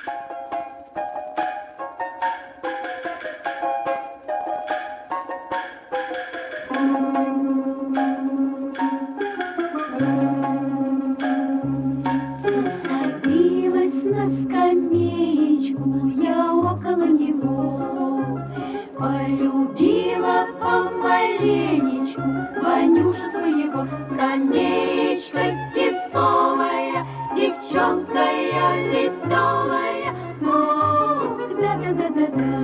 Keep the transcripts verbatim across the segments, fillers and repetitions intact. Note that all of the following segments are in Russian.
Все садилась на скамеечку, я около него. Полюбила помаленечку Ванюшу своего. Скамеечка тесовая, девчонка я веселая. Ох, да-да-да-да-да,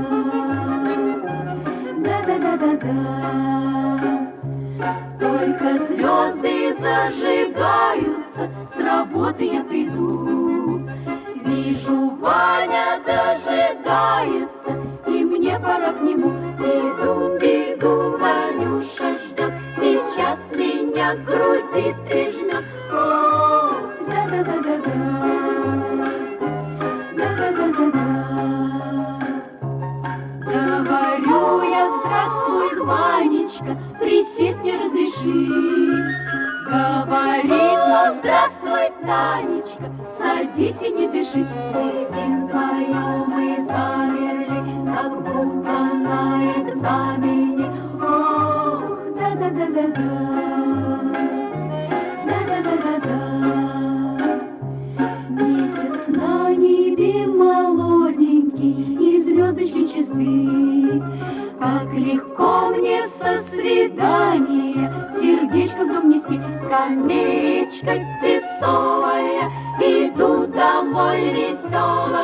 да-да-да-да-да. Только звезды зажигаются, с работы я приду. Вижу, Ваня дожидается, и мне пора к нему. Иду, иду, Ванюша ждет, сейчас меня к груди прижмет. Ох, да-да-да-да-да, да-да-да-да-да. Говорю я: здравствуй, Ванечка, присесть не разреши. Говорит: ну, здравствуй, Танечка, садись и не дыши. Сидим вдвоем и замерли, как будто на экзамене. Ох, да-да-да-да-да, да-да-да-да-да. Месяц на небе молоденький, и звездочки чисты. Как легко мне со свидания сердечко в дом нести. Скамеечка тесовая, иду домой веселая.